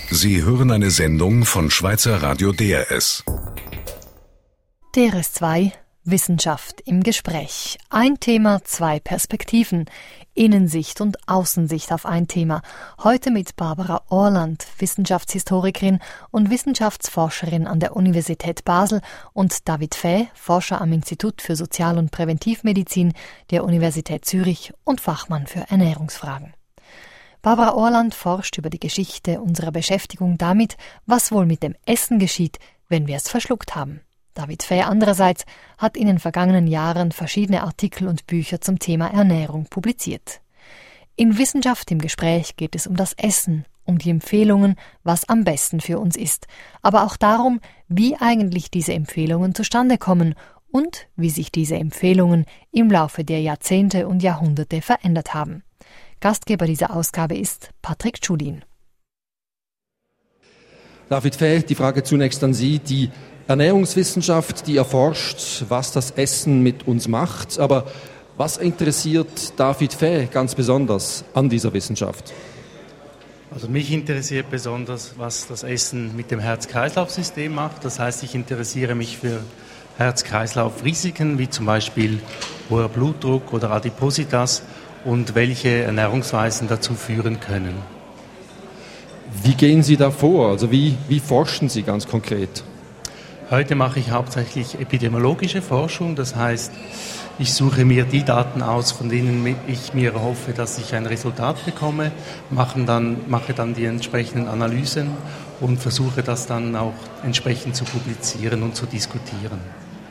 Sie hören eine Sendung von Schweizer Radio DRS. DRS 2 Wissenschaft im Gespräch. Ein Thema, zwei Perspektiven. Innensicht und Außensicht auf ein Thema. Heute mit Barbara Orland, Wissenschaftshistorikerin und Wissenschaftsforscherin an der Universität Basel, und David Fäh, Forscher am Institut für Sozial- und Präventivmedizin der Universität Zürich und Fachmann für Ernährungsfragen. Barbara Orland forscht über die Geschichte unserer Beschäftigung damit, was wohl mit dem Essen geschieht, wenn wir es verschluckt haben. David Fäh andererseits hat in den vergangenen Jahren verschiedene Artikel und Bücher zum Thema Ernährung publiziert. In Wissenschaft im Gespräch geht es um das Essen, um die Empfehlungen, was am besten für uns ist, aber auch darum, wie eigentlich diese Empfehlungen zustande kommen und wie sich diese Empfehlungen im Laufe der Jahrzehnte und Jahrhunderte verändert haben. Gastgeber dieser Ausgabe ist Patrick Tschudin. David Fäh, die Frage zunächst an Sie. Die Ernährungswissenschaft, die erforscht, was das Essen mit uns macht. Aber was interessiert David Fäh ganz besonders an dieser Wissenschaft? Also mich interessiert besonders, was das Essen mit dem Herz-Kreislauf-System macht. Das heißt, ich interessiere mich für Herz-Kreislauf-Risiken, wie zum Beispiel hoher Blutdruck oder Adipositas, und welche Ernährungsweisen dazu führen können. Wie gehen Sie da vor? Also wie forschen Sie ganz konkret? Heute mache ich hauptsächlich epidemiologische Forschung. Das heißt, ich suche mir die Daten aus, von denen ich mir hoffe, dass ich ein Resultat bekomme, mache dann die entsprechenden Analysen und versuche das dann auch entsprechend zu publizieren und zu diskutieren.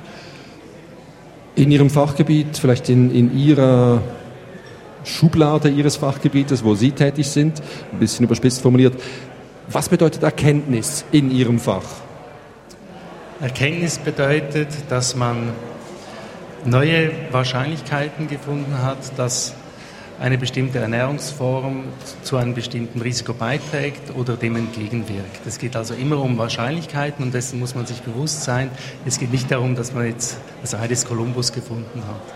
In Ihrem Fachgebiet, vielleicht in Ihrer Schublade Ihres Fachgebietes, wo Sie tätig sind, ein bisschen überspitzt formuliert, was bedeutet Erkenntnis in Ihrem Fach? Erkenntnis bedeutet, dass man neue Wahrscheinlichkeiten gefunden hat, dass eine bestimmte Ernährungsform zu einem bestimmten Risiko beiträgt oder dem entgegenwirkt. Es geht also immer um Wahrscheinlichkeiten, und dessen muss man sich bewusst sein. Es geht nicht darum, dass man jetzt das Ei des Kolumbus gefunden hat.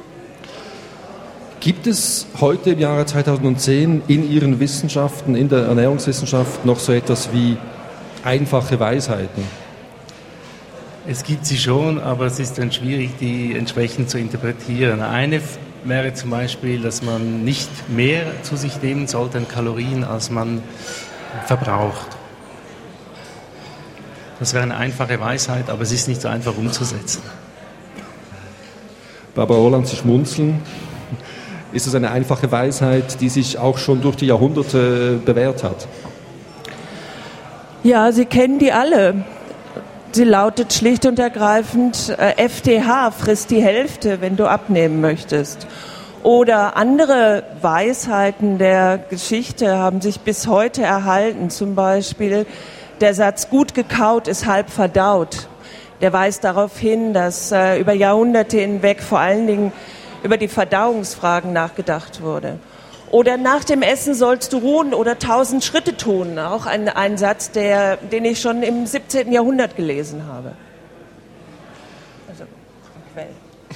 Gibt es heute im Jahre 2010 in Ihren Wissenschaften, in der Ernährungswissenschaft, noch so etwas wie einfache Weisheiten? Es gibt sie schon, aber es ist dann schwierig, die entsprechend zu interpretieren. Eine wäre zum Beispiel, dass man nicht mehr zu sich nehmen sollte an Kalorien, als man verbraucht. Das wäre eine einfache Weisheit, aber es ist nicht so einfach umzusetzen. Barbara Orland, Sie schmunzeln. Ist es eine einfache Weisheit, die sich auch schon durch die Jahrhunderte bewährt hat? Ja, Sie kennen die alle. Sie lautet schlicht und ergreifend, FTH, frisst die Hälfte, wenn du abnehmen möchtest. Oder andere Weisheiten der Geschichte haben sich bis heute erhalten. Zum Beispiel der Satz, gut gekaut ist halb verdaut. Der weist darauf hin, dass über Jahrhunderte hinweg vor allen Dingen über die Verdauungsfragen nachgedacht wurde. Oder nach dem Essen sollst du ruhen oder 1000 Schritte tun. Auch ein Satz, den ich schon im 17. Jahrhundert gelesen habe. Also, Quell.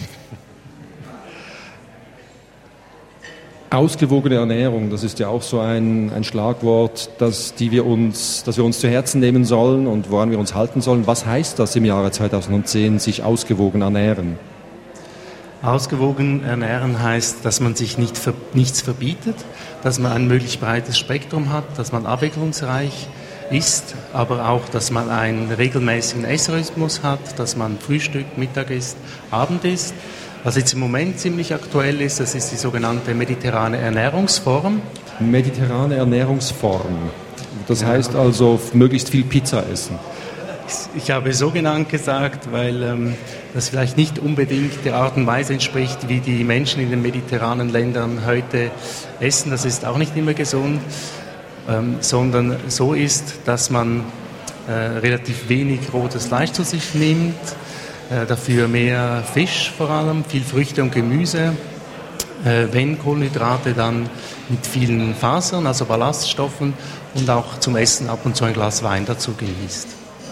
Ausgewogene Ernährung, das ist ja auch so ein Schlagwort, das wir uns zu Herzen nehmen sollen und woran wir uns halten sollen. Was heißt das im Jahre 2010, sich ausgewogen ernähren? Ausgewogen ernähren heißt, dass man sich nichts verbietet, dass man ein möglichst breites Spektrum hat, dass man abwechslungsreich isst, aber auch, dass man einen regelmäßigen Essrhythmus hat, dass man Frühstück, Mittag isst, Abend isst. Was jetzt im Moment ziemlich aktuell ist, das ist die sogenannte mediterrane Ernährungsform. Mediterrane Ernährungsform. Das heißt also möglichst viel Pizza essen. Ich habe so genannt gesagt, weil das vielleicht nicht unbedingt der Art und Weise entspricht, wie die Menschen in den mediterranen Ländern heute essen. Das ist auch nicht immer gesund, sondern so ist, dass man relativ wenig rotes Fleisch zu sich nimmt, dafür mehr Fisch vor allem, viel Früchte und Gemüse, wenn Kohlenhydrate, dann mit vielen Fasern, also Ballaststoffen, und auch zum Essen ab und zu ein Glas Wein dazu genießt.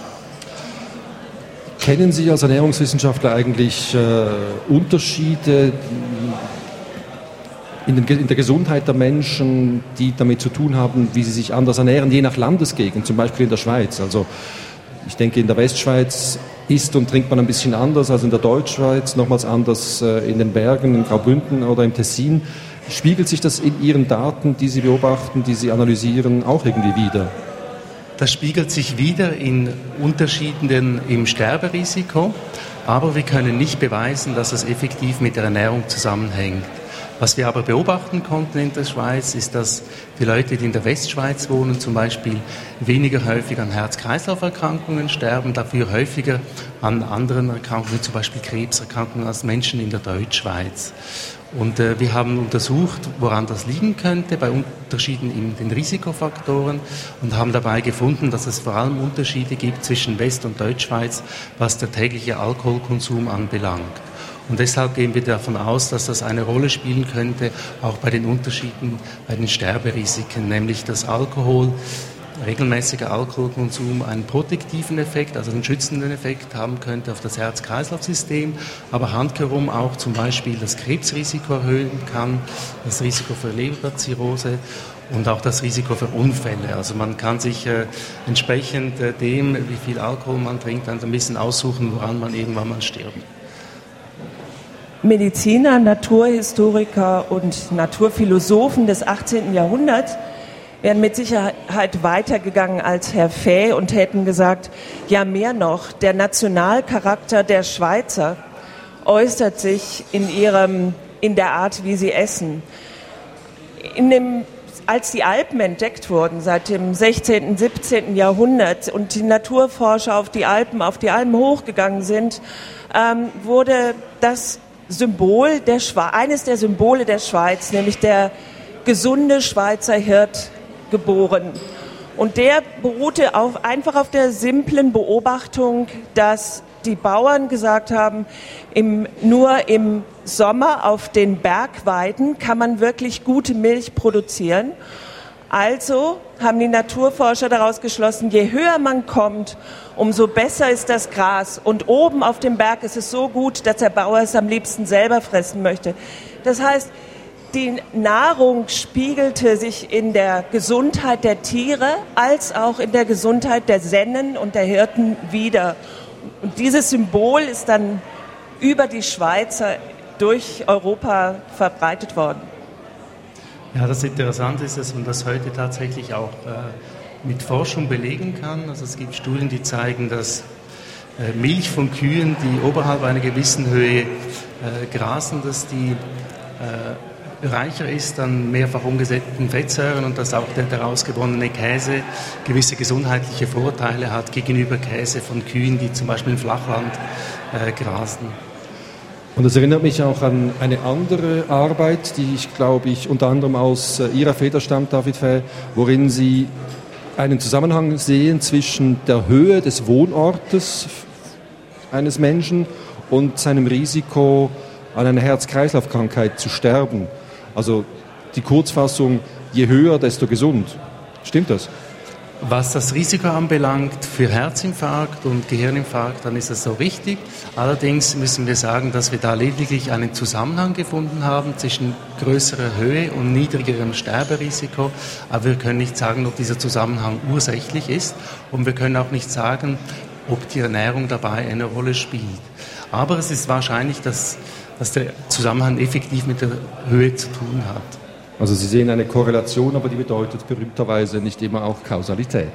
Kennen Sie als Ernährungswissenschaftler eigentlich Unterschiede in der Gesundheit der Menschen, die damit zu tun haben, wie sie sich anders ernähren, je nach Landesgegend, zum Beispiel in der Schweiz. Also ich denke, in der Westschweiz isst und trinkt man ein bisschen anders als in der Deutschschweiz, nochmals anders in den Bergen, in Graubünden oder im Tessin. Spiegelt sich das in Ihren Daten, die Sie beobachten, die Sie analysieren, auch irgendwie wider? Das spiegelt sich wieder in Unterschieden im Sterberisiko, aber wir können nicht beweisen, dass es effektiv mit der Ernährung zusammenhängt. Was wir aber beobachten konnten in der Schweiz, ist, dass die Leute, die in der Westschweiz wohnen, zum Beispiel weniger häufig an Herz-Kreislauf-Erkrankungen sterben, dafür häufiger an anderen Erkrankungen, zum Beispiel Krebserkrankungen, als Menschen in der Deutschschweiz. Und wir haben untersucht, woran das liegen könnte, bei Unterschieden in den Risikofaktoren, und haben dabei gefunden, dass es vor allem Unterschiede gibt zwischen West- und Deutschschweiz, was der tägliche Alkoholkonsum anbelangt. Und deshalb gehen wir davon aus, dass das eine Rolle spielen könnte, auch bei den Unterschieden, bei den Sterberisiken, nämlich dass regelmäßiger Alkoholkonsum einen protektiven Effekt, also einen schützenden Effekt haben könnte auf das Herz-Kreislauf-System, aber handkehrum auch zum Beispiel das Krebsrisiko erhöhen kann, das Risiko für Leberzirrhose und auch das Risiko für Unfälle. Also man kann sich entsprechend dem, wie viel Alkohol man trinkt, dann ein bisschen aussuchen, woran man irgendwann mal stirbt. Mediziner, Naturhistoriker und Naturphilosophen des 18. Jahrhunderts wären mit Sicherheit weitergegangen als Herr Fäh und hätten gesagt, ja mehr noch, der Nationalcharakter der Schweizer äußert sich in der Art, wie sie essen. Als die Alpen entdeckt wurden, seit dem 16., 17. Jahrhundert und die Naturforscher auf die Alpen hochgegangen sind, wurde das Symbol eines der Symbole der Schweiz, nämlich der gesunde Schweizer Hirt, geboren. Und der beruhte einfach auf der simplen Beobachtung, dass die Bauern gesagt haben, nur im Sommer auf den Bergweiden kann man wirklich gute Milch produzieren. Also haben die Naturforscher daraus geschlossen, je höher man kommt, umso besser ist das Gras. Und oben auf dem Berg ist es so gut, dass der Bauer es am liebsten selber fressen möchte. Das heißt, die Nahrung spiegelte sich in der Gesundheit der Tiere als auch in der Gesundheit der Sennen und der Hirten wider. Und dieses Symbol ist dann über die Schweizer durch Europa verbreitet worden. Ja, das Interessante ist, dass man das heute tatsächlich auch mit Forschung belegen kann. Also es gibt Studien, die zeigen, dass Milch von Kühen, die oberhalb einer gewissen Höhe grasen, dass die reicher ist an mehrfach umgesetzten Fettsäuren und dass auch der daraus gewonnene Käse gewisse gesundheitliche Vorteile hat gegenüber Käse von Kühen, die zum Beispiel im Flachland grasen. Und das erinnert mich auch an eine andere Arbeit, die ich unter anderem aus Ihrer Feder stammt, David Fäh, worin Sie einen Zusammenhang sehen zwischen der Höhe des Wohnortes eines Menschen und seinem Risiko, an einer Herz-Kreislauf-Krankheit zu sterben. Also die Kurzfassung, je höher, desto gesund. Stimmt das? Was das Risiko anbelangt für Herzinfarkt und Gehirninfarkt, dann ist das so richtig. Allerdings müssen wir sagen, dass wir da lediglich einen Zusammenhang gefunden haben zwischen größerer Höhe und niedrigerem Sterberisiko. Aber wir können nicht sagen, ob dieser Zusammenhang ursächlich ist. Und wir können auch nicht sagen, ob die Ernährung dabei eine Rolle spielt. Aber es ist wahrscheinlich, dass der Zusammenhang effektiv mit der Höhe zu tun hat. Also Sie sehen eine Korrelation, aber die bedeutet berühmterweise nicht immer auch Kausalität.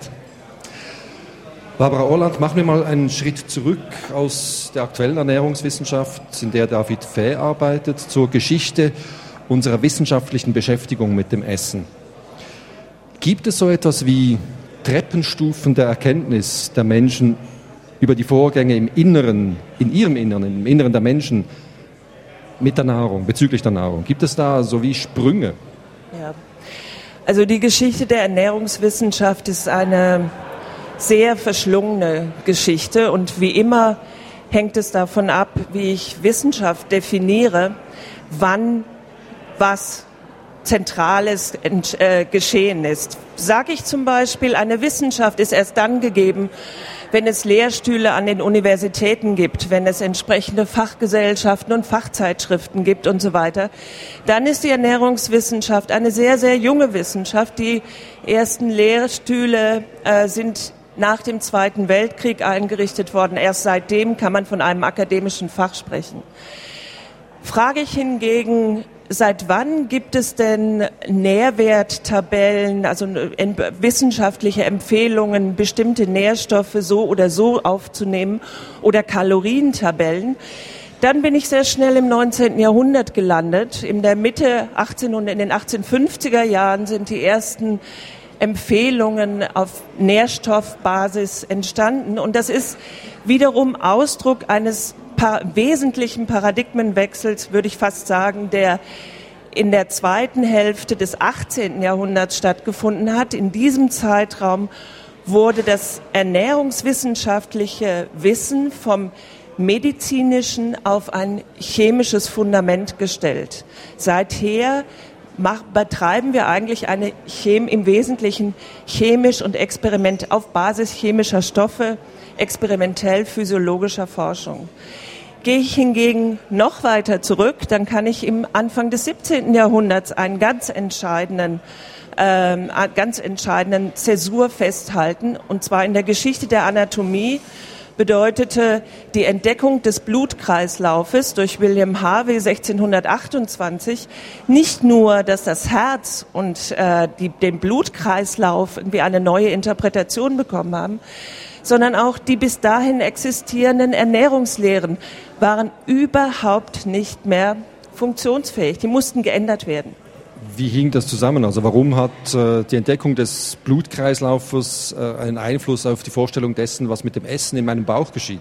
Barbara Orland, machen wir mal einen Schritt zurück aus der aktuellen Ernährungswissenschaft, in der David Fäh arbeitet, zur Geschichte unserer wissenschaftlichen Beschäftigung mit dem Essen. Gibt es so etwas wie Treppenstufen der Erkenntnis der Menschen über die Vorgänge im Inneren, in ihrem Inneren, im Inneren der Menschen mit der Nahrung, bezüglich der Nahrung? Gibt es da so wie Sprünge? Ja, also die Geschichte der Ernährungswissenschaft ist eine sehr verschlungene Geschichte und wie immer hängt es davon ab, wie ich Wissenschaft definiere, wann was Zentrales geschehen ist. Sage ich zum Beispiel, eine Wissenschaft ist erst dann gegeben, wenn es Lehrstühle an den Universitäten gibt, wenn es entsprechende Fachgesellschaften und Fachzeitschriften gibt und so weiter, dann ist die Ernährungswissenschaft eine sehr, sehr junge Wissenschaft. Die ersten Lehrstühle sind nach dem Zweiten Weltkrieg eingerichtet worden. Erst seitdem kann man von einem akademischen Fach sprechen. Frage ich hingegen, seit wann gibt es denn Nährwerttabellen, also wissenschaftliche Empfehlungen, bestimmte Nährstoffe so oder so aufzunehmen oder Kalorientabellen? Dann bin ich sehr schnell im 19. Jahrhundert gelandet. In der Mitte in den 1850er Jahren sind die ersten Empfehlungen auf Nährstoffbasis entstanden. Und das ist wiederum Ausdruck eines wesentlichen Paradigmenwechsels, würde ich fast sagen, der in der zweiten Hälfte des 18. Jahrhunderts stattgefunden hat. In diesem Zeitraum wurde das ernährungswissenschaftliche Wissen vom medizinischen auf ein chemisches Fundament gestellt. Seither betreiben wir eigentlich eine im Wesentlichen chemisch und auf Basis chemischer Stoffe, experimentell physiologischer Forschung. Gehe ich hingegen noch weiter zurück, dann kann ich im Anfang des 17. Jahrhunderts einen ganz entscheidenden Zäsur festhalten, und zwar in der Geschichte der Anatomie bedeutete die Entdeckung des Blutkreislaufes durch William Harvey 1628 nicht nur, dass das Herz und den Blutkreislauf irgendwie eine neue Interpretation bekommen haben, sondern auch die bis dahin existierenden Ernährungslehren waren überhaupt nicht mehr funktionsfähig. Die mussten geändert werden. Wie hing das zusammen? Also warum hat die Entdeckung des Blutkreislaufes einen Einfluss auf die Vorstellung dessen, was mit dem Essen in meinem Bauch geschieht?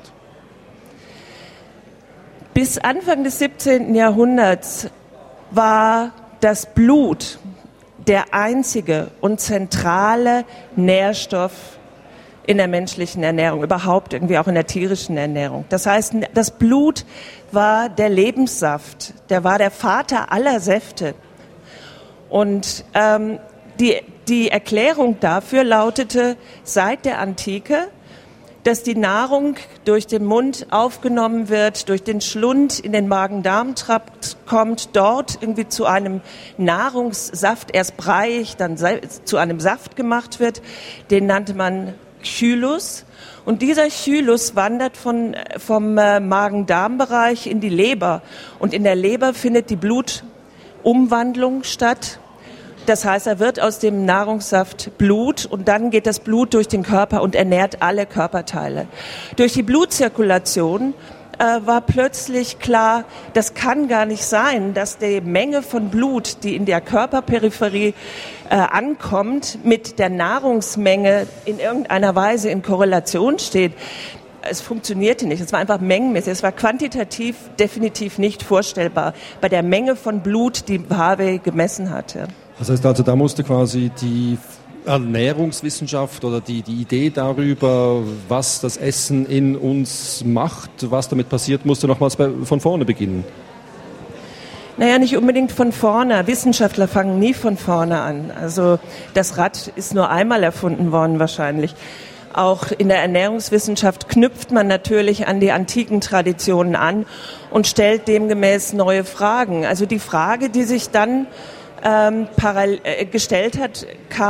Bis Anfang des 17. Jahrhunderts war das Blut der einzige und zentrale Nährstoff in der menschlichen Ernährung, überhaupt irgendwie auch in der tierischen Ernährung. Das heißt, das Blut war der Lebenssaft, der war der Vater aller Säfte. Und die Erklärung dafür lautete seit der Antike, dass die Nahrung durch den Mund aufgenommen wird, durch den Schlund in den Magen-Darm-Trakt kommt, dort irgendwie zu einem Nahrungssaft, erst breiig, dann zu einem Saft gemacht wird. Den nannte man Chylus. Und dieser Chylus wandert vom Magen-Darm-Bereich in die Leber. Und in der Leber findet die Blutumwandlung statt. Das heißt, er wird aus dem Nahrungssaft Blut und dann geht das Blut durch den Körper und ernährt alle Körperteile. Durch die Blutzirkulation war plötzlich klar, das kann gar nicht sein, dass die Menge von Blut, die in der Körperperipherie ankommt, mit der Nahrungsmenge in irgendeiner Weise in Korrelation steht. Es funktionierte nicht. Es war einfach mengenmäßig. Es war quantitativ definitiv nicht vorstellbar bei der Menge von Blut, die Harvey gemessen hatte. Das heißt also, da musste quasi die Ernährungswissenschaft oder die Idee darüber, was das Essen in uns macht, was damit passiert, musste nochmals von vorne beginnen. Naja, nicht unbedingt von vorne. Wissenschaftler fangen nie von vorne an. Also das Rad ist nur einmal erfunden worden wahrscheinlich. Auch in der Ernährungswissenschaft knüpft man natürlich an die antiken Traditionen an und stellt demgemäß neue Fragen. Also die Frage, die sich dann gestellt hat,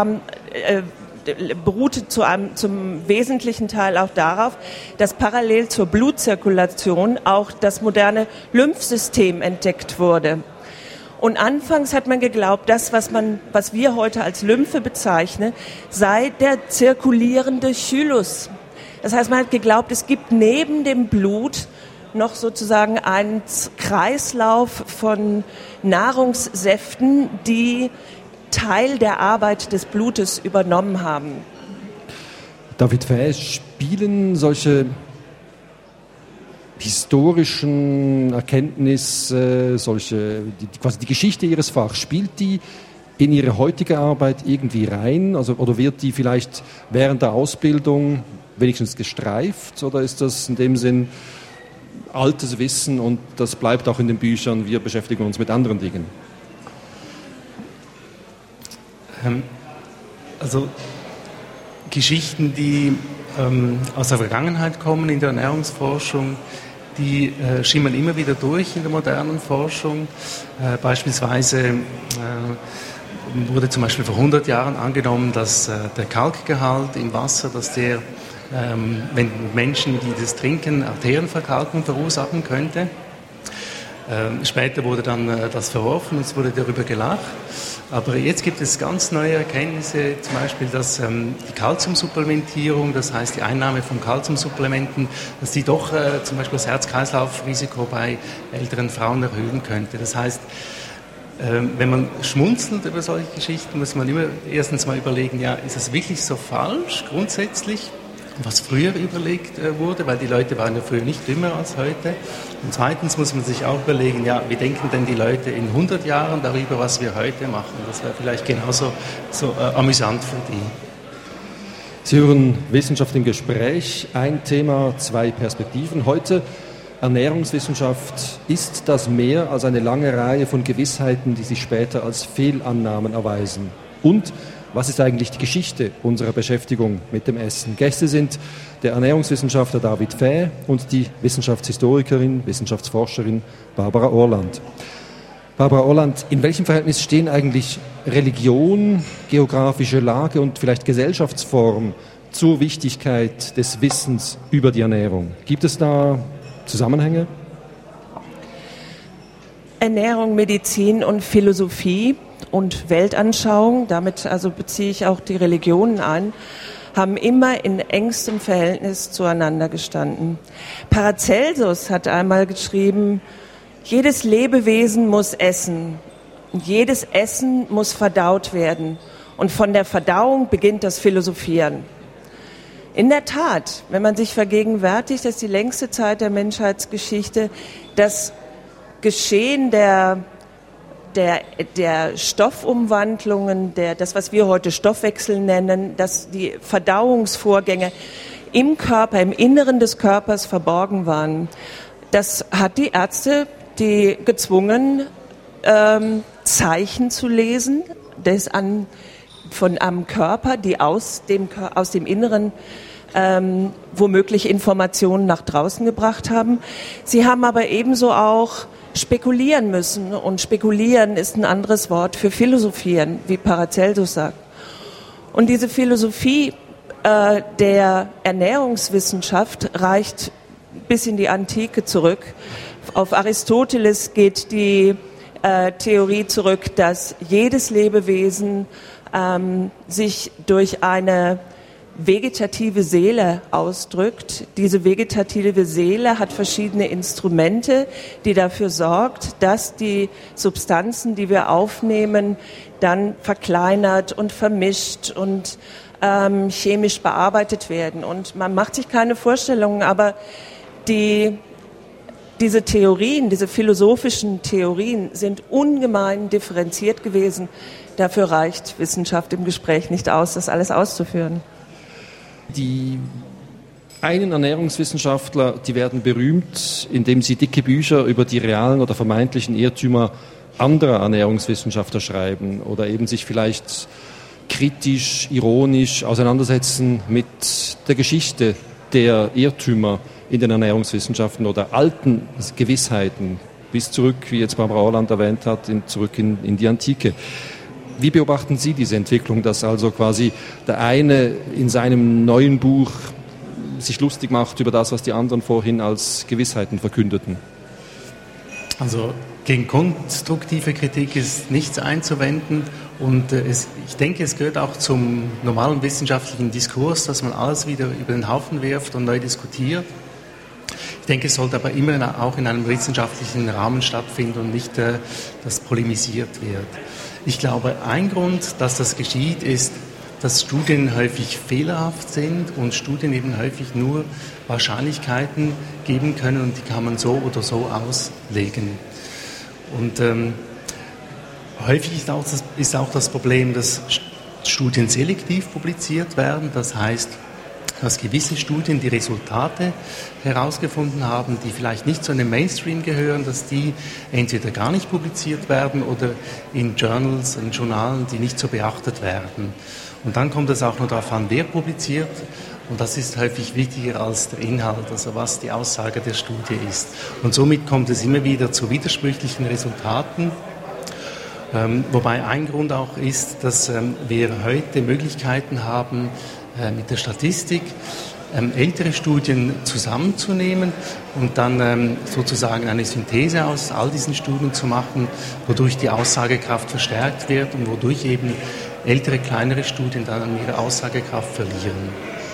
beruhte zum wesentlichen Teil auch darauf, dass parallel zur Blutzirkulation auch das moderne Lymphsystem entdeckt wurde. Und anfangs hat man geglaubt, das, was wir heute als Lymphe bezeichnen, sei der zirkulierende Chylus. Das heißt, man hat geglaubt, es gibt neben dem Blut noch sozusagen einen Kreislauf von Nahrungssäften, die Teil der Arbeit des Blutes übernommen haben. David Fäh, spielen solche historischen Erkenntnisse, quasi die Geschichte Ihres Fachs, spielt die in Ihre heutige Arbeit irgendwie rein? Also, oder wird die vielleicht während der Ausbildung wenigstens gestreift? Oder ist das in dem Sinn altes Wissen und das bleibt auch in den Büchern, wir beschäftigen uns mit anderen Dingen? Also Geschichten, die aus der Vergangenheit kommen in der Ernährungsforschung, die schimmern immer wieder durch in der modernen Forschung. Beispielsweise wurde zum Beispiel vor 100 Jahren angenommen, dass der Kalkgehalt im Wasser, dass der, wenn Menschen, die das trinken, Arterienverkalkung verursachen könnte. Später wurde dann das verworfen und es wurde darüber gelacht. Aber jetzt gibt es ganz neue Erkenntnisse, zum Beispiel, dass die Calciumsupplementierung, das heißt die Einnahme von Calciumsupplementen, dass die doch zum Beispiel das Herz-Kreislauf-Risiko bei älteren Frauen erhöhen könnte. Das heißt, wenn man schmunzelt über solche Geschichten, muss man immer erstens mal überlegen, ja, ist es wirklich so falsch grundsätzlich, was früher überlegt wurde, weil die Leute waren ja früher nicht dümmer als heute. Und zweitens muss man sich auch überlegen, ja, wie denken denn die Leute in 100 Jahren darüber, was wir heute machen? Das wäre vielleicht genauso amüsant für die. Sie hören Wissenschaft im Gespräch, ein Thema, zwei Perspektiven. Heute Ernährungswissenschaft, ist das mehr als eine lange Reihe von Gewissheiten, die sich später als Fehlannahmen erweisen? Und was ist eigentlich die Geschichte unserer Beschäftigung mit dem Essen? Gäste sind der Ernährungswissenschaftler David Fäh und die Wissenschaftshistorikerin, Wissenschaftsforscherin Barbara Orland. Barbara Orland, in welchem Verhältnis stehen eigentlich Religion, geografische Lage und vielleicht Gesellschaftsform zur Wichtigkeit des Wissens über die Ernährung? Gibt es da Zusammenhänge? Ernährung, Medizin und Philosophie und Weltanschauung, damit also beziehe ich auch die Religionen ein, haben immer in engstem Verhältnis zueinander gestanden. Paracelsus hat einmal geschrieben, jedes Lebewesen muss essen und jedes Essen muss verdaut werden und von der Verdauung beginnt das Philosophieren. In der Tat, wenn man sich vergegenwärtigt, dass die längste Zeit der Menschheitsgeschichte das Geschehen der Stoffumwandlungen, das, was wir heute Stoffwechsel nennen, dass die Verdauungsvorgänge im Körper, im Inneren des Körpers verborgen waren. Das hat die Ärzte gezwungen, Zeichen zu lesen, am Körper, die aus dem Inneren womöglich Informationen nach draußen gebracht haben. Sie haben aber ebenso auch spekulieren müssen. Und spekulieren ist ein anderes Wort für philosophieren, wie Paracelsus sagt. Und diese Philosophie der Ernährungswissenschaft reicht bis in die Antike zurück. Auf Aristoteles geht die Theorie zurück, dass jedes Lebewesen sich durch eine vegetative Seele ausdrückt. Diese vegetative Seele hat verschiedene Instrumente, die dafür sorgt, dass die Substanzen, die wir aufnehmen, dann verkleinert und vermischt und chemisch bearbeitet werden. Und man macht sich keine Vorstellungen, aber diese Theorien, diese philosophischen Theorien sind ungemein differenziert gewesen. Dafür reicht Wissenschaft im Gespräch nicht aus, das alles auszuführen. Die einen Ernährungswissenschaftler, die werden berühmt, indem sie dicke Bücher über die realen oder vermeintlichen Irrtümer anderer Ernährungswissenschaftler schreiben oder eben sich vielleicht kritisch, ironisch auseinandersetzen mit der Geschichte der Irrtümer in den Ernährungswissenschaften oder alten Gewissheiten bis zurück, wie jetzt Barbara Orland erwähnt hat, zurück in die Antike. Wie beobachten Sie diese Entwicklung, dass also quasi der eine in seinem neuen Buch sich lustig macht über das, was die anderen vorhin als Gewissheiten verkündeten? Also gegen konstruktive Kritik ist nichts einzuwenden und ich denke, es gehört auch zum normalen wissenschaftlichen Diskurs, dass man alles wieder über den Haufen wirft und neu diskutiert. Ich denke, es sollte aber immer auch in einem wissenschaftlichen Rahmen stattfinden und nicht, dass polemisiert wird. Ich glaube, ein Grund, dass das geschieht, ist, dass Studien häufig fehlerhaft sind und Studien eben häufig nur Wahrscheinlichkeiten geben können und die kann man so oder so auslegen. Und häufig ist auch das Problem, dass Studien selektiv publiziert werden. Das heißt, dass gewisse Studien die Resultate herausgefunden haben, die vielleicht nicht zu einem Mainstream gehören, dass die entweder gar nicht publiziert werden oder in Journals, in Journalen, die nicht so beachtet werden. Und dann kommt es auch noch darauf an, wer publiziert. Und das ist häufig wichtiger als der Inhalt, also was die Aussage der Studie ist. Und somit kommt es immer wieder zu widersprüchlichen Resultaten. Wobei ein Grund auch ist, dass wir heute Möglichkeiten haben, mit der Statistik ältere Studien zusammenzunehmen und dann sozusagen eine Synthese aus all diesen Studien zu machen, wodurch die Aussagekraft verstärkt wird und wodurch eben ältere, kleinere Studien dann an ihrer Aussagekraft verlieren.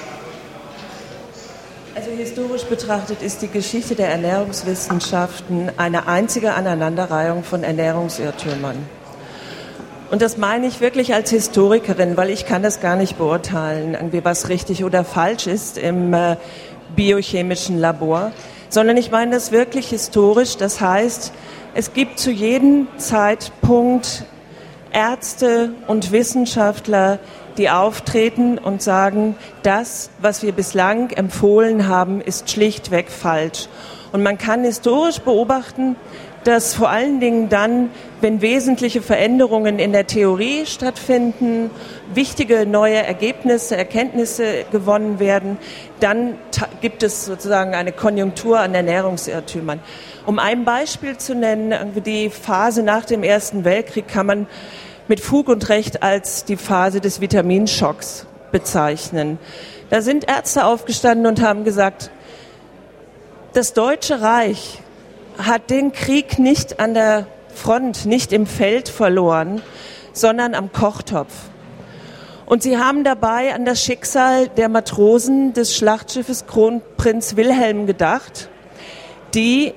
Also historisch betrachtet ist die Geschichte der Ernährungswissenschaften eine einzige Aneinanderreihung von Ernährungsirrtümern. Und das meine ich wirklich als Historikerin, weil ich kann das gar nicht beurteilen, irgendwie was richtig oder falsch ist im biochemischen Labor, sondern ich meine das wirklich historisch. Das heißt, es gibt zu jedem Zeitpunkt Ärzte und Wissenschaftler, die auftreten und sagen, das, was wir bislang empfohlen haben, ist schlichtweg falsch. Und man kann historisch beobachten, dass vor allen Dingen dann, wenn wesentliche Veränderungen in der Theorie stattfinden, wichtige neue Ergebnisse, Erkenntnisse gewonnen werden, dann gibt es sozusagen eine Konjunktur an Ernährungsirrtümern. Um ein Beispiel zu nennen, die Phase nach dem Ersten Weltkrieg kann man mit Fug und Recht als die Phase des Vitaminschocks bezeichnen. Da sind Ärzte aufgestanden und haben gesagt, das Deutsche Reich hat den Krieg nicht an der Front, nicht im Feld verloren, sondern am Kochtopf. Und sie haben dabei an das Schicksal der Matrosen des Schlachtschiffes Kronprinz Wilhelm gedacht, die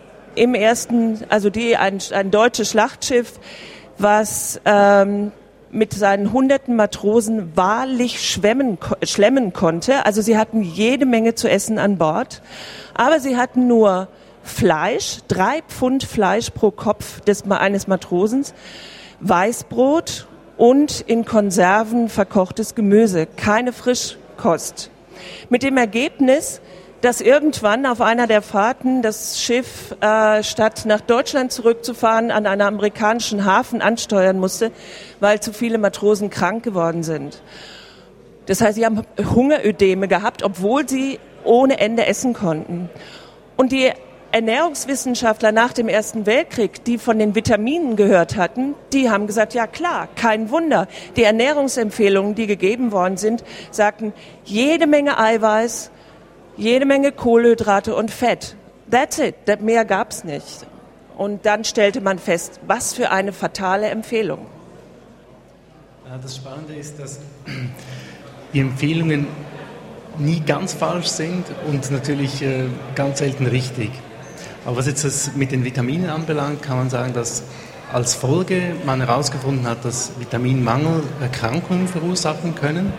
ein deutsches Schlachtschiff, was mit seinen hunderten Matrosen wahrlich schlemmen konnte. Also sie hatten jede Menge zu essen an Bord, aber sie hatten nur Fleisch, 3 Pfund Fleisch pro Kopf eines Matrosens, Weißbrot und in Konserven verkochtes Gemüse, keine Frischkost. Mit dem Ergebnis, dass irgendwann auf einer der Fahrten das Schiff statt nach Deutschland zurückzufahren an einen amerikanischen Hafen ansteuern musste, weil zu viele Matrosen krank geworden sind. Das heißt, sie haben Hungerödeme gehabt, obwohl sie ohne Ende essen konnten. Und die Ernährungswissenschaftler nach dem Ersten Weltkrieg, die von den Vitaminen gehört hatten, die haben gesagt, ja klar, kein Wunder. Die Ernährungsempfehlungen, die gegeben worden sind, sagten, jede Menge Eiweiß, jede Menge Kohlenhydrate und Fett. That's it, mehr gab's nicht. Und dann stellte man fest, was für eine fatale Empfehlung. Ja, das Spannende ist, dass die Empfehlungen nie ganz falsch sind und natürlich ganz selten richtig. Aber was jetzt das mit den Vitaminen anbelangt, kann man sagen, dass als Folge man herausgefunden hat, dass Vitaminmangel Erkrankungen verursachen können.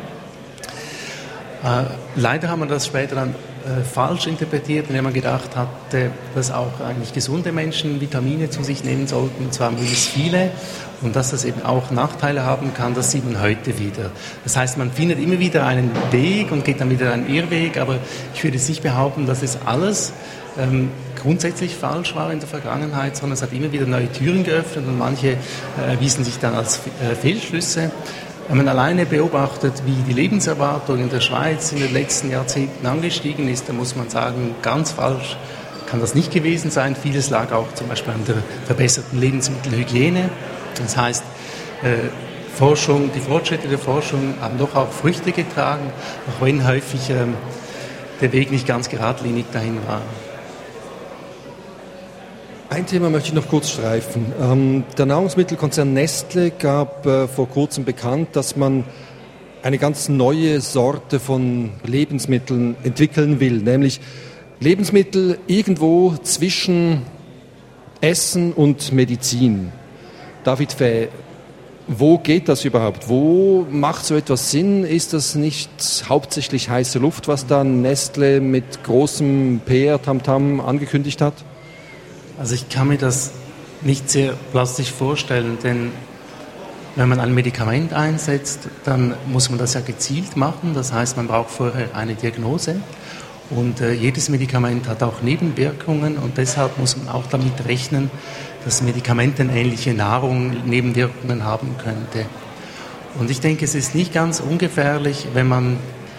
Leider haben wir das später dann falsch interpretiert, indem man gedacht hatte, dass auch eigentlich gesunde Menschen Vitamine zu sich nehmen sollten, und zwar möglichst viele, und dass das eben auch Nachteile haben kann, das sieht man heute wieder. Das heißt, man findet immer wieder einen Weg und geht dann wieder einen Irrweg, aber ich würde jetzt nicht behaupten, dass es alles grundsätzlich falsch war in der Vergangenheit, sondern es hat immer wieder neue Türen geöffnet und manche erwiesen sich dann als Fehlschlüsse. Wenn man alleine beobachtet, wie die Lebenserwartung in der Schweiz in den letzten Jahrzehnten angestiegen ist, dann muss man sagen, ganz falsch kann das nicht gewesen sein. Vieles lag auch zum Beispiel an der verbesserten Lebensmittelhygiene. Das heißt, die Fortschritte der Forschung haben doch auch Früchte getragen, auch wenn häufig der Weg nicht ganz geradlinig dahin war. Ein Thema möchte ich noch kurz streifen. Der Nahrungsmittelkonzern Nestlé gab vor kurzem bekannt, dass man eine ganz neue Sorte von Lebensmitteln entwickeln will, nämlich Lebensmittel irgendwo zwischen Essen und Medizin. David Fäh, wo geht das überhaupt? Wo macht so etwas Sinn? Ist das nicht hauptsächlich heiße Luft, was dann Nestlé mit großem PR-Tamtam angekündigt hat? Also ich kann mir das nicht sehr plastisch vorstellen, denn wenn man ein Medikament einsetzt, dann muss man das ja gezielt machen. Das heißt, man braucht vorher eine Diagnose und jedes Medikament hat auch Nebenwirkungen und deshalb muss man auch damit rechnen, dass medikamentenähnliche Nahrung Nebenwirkungen haben könnte. Und ich denke, es ist nicht ganz ungefährlich, wenn man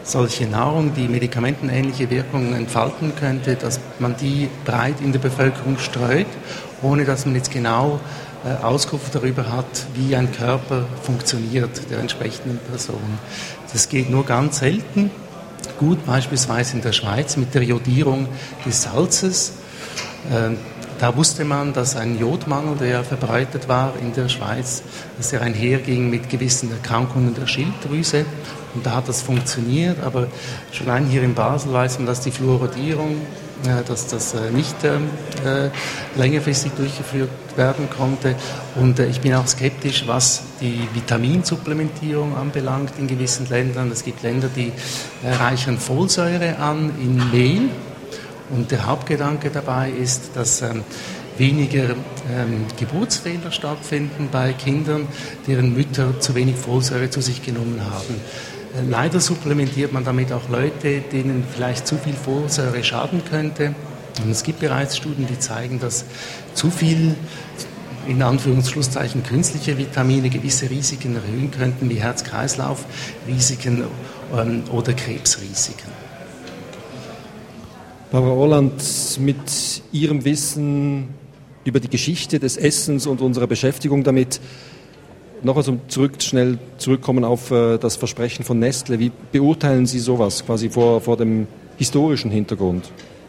solche Nahrung, die medikamentenähnliche Wirkungen entfalten könnte, dass man die breit in der Bevölkerung streut, ohne dass man jetzt genau Auskunft darüber hat, wie ein Körper funktioniert der entsprechenden Person. Das geht nur ganz selten. Gut, beispielsweise in der Schweiz mit der Jodierung des Salzes. Da wusste man, dass ein Jodmangel, der verbreitet war in der Schweiz, dass er einherging mit gewissen Erkrankungen der Schilddrüse. Und da hat das funktioniert, aber schon allein hier in Basel weiß man, dass die Fluoridierung, dass das nicht längerfristig durchgeführt werden konnte. Und ich bin auch skeptisch, was die Vitaminsupplementierung anbelangt in gewissen Ländern. Es gibt Länder, die reichern Folsäure an in Mehl. Und der Hauptgedanke dabei ist, dass weniger Geburtsfehler stattfinden bei Kindern, deren Mütter zu wenig Folsäure zu sich genommen haben. Leider supplementiert man damit auch Leute, denen vielleicht zu viel Folsäure schaden könnte. Und es gibt bereits Studien, die zeigen, dass zu viel, in Anführungsschlusszeichen, künstliche Vitamine gewisse Risiken erhöhen könnten, wie Herz-Kreislauf-Risiken oder Krebsrisiken. Barbara Orland, mit Ihrem Wissen über die Geschichte des Essens und unserer Beschäftigung damit, noch also schnell zurückkommen auf das Versprechen von Nestle. Wie beurteilen Sie sowas quasi vor dem historischen Hintergrund?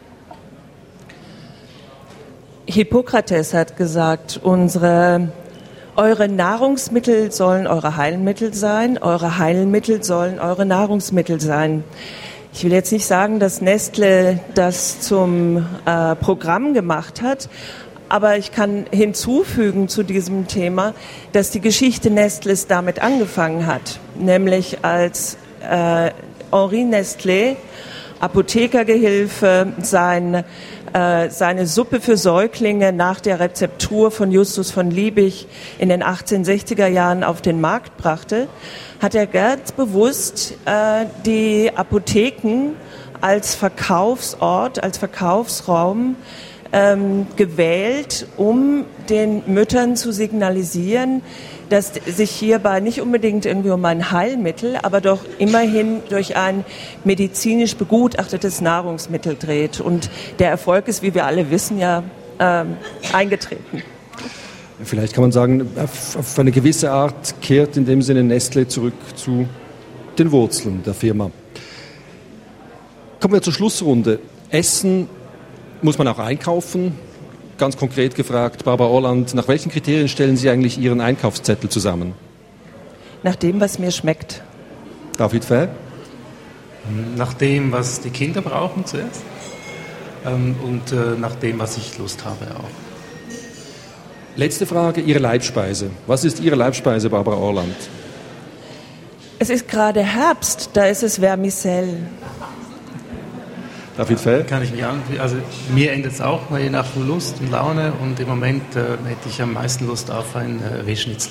Hippokrates hat gesagt, eure Nahrungsmittel sollen eure Heilmittel sein, eure Heilmittel sollen eure Nahrungsmittel sein. Ich will jetzt nicht sagen, dass Nestle das zum Programm gemacht hat, aber ich kann hinzufügen zu diesem Thema, dass die Geschichte Nestles damit angefangen hat, nämlich als Henri Nestlé, Apothekergehilfe, seine Suppe für Säuglinge nach der Rezeptur von Justus von Liebig in den 1860er Jahren auf den Markt brachte, hat er ganz bewusst die Apotheken als Verkaufsort, als Verkaufsraum gewählt, um den Müttern zu signalisieren, dass sich hierbei nicht unbedingt irgendwie um ein Heilmittel, aber doch immerhin durch ein medizinisch begutachtetes Nahrungsmittel dreht. Und der Erfolg ist, wie wir alle wissen, ja eingetreten. Vielleicht kann man sagen, auf eine gewisse Art kehrt in dem Sinne Nestle zurück zu den Wurzeln der Firma. Kommen wir zur Schlussrunde. Essen muss man auch einkaufen. Ganz konkret gefragt, Barbara Orland, nach welchen Kriterien stellen Sie eigentlich Ihren Einkaufszettel zusammen? Nach dem, was mir schmeckt. David Fäh? Nach dem, was die Kinder brauchen zuerst und nach dem, was ich Lust habe auch. Letzte Frage, Ihre Leibspeise. Was ist Ihre Leibspeise, Barbara Orland? Es ist gerade Herbst, da ist es Vermicelle. David Fäh? Kann ich mich also mir ändert es auch je nach Lust und Laune und im Moment hätte ich am meisten Lust auf ein Rehschnitzel.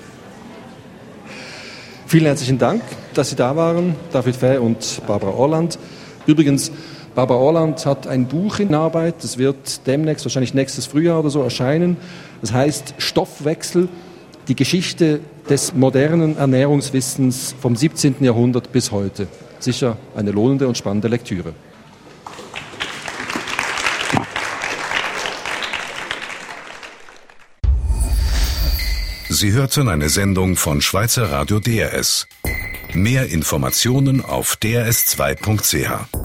Vielen herzlichen Dank, dass Sie da waren, David Fäh und Barbara Orland. Übrigens, Barbara Orland hat ein Buch in Arbeit, das wird demnächst, wahrscheinlich nächstes Frühjahr oder so, erscheinen. Das heißt Stoffwechsel, die Geschichte des modernen Ernährungswissens vom 17. Jahrhundert bis heute. Sicher eine lohnende und spannende Lektüre. Sie hörten eine Sendung von Schweizer Radio DRS. Mehr Informationen auf drs2.ch.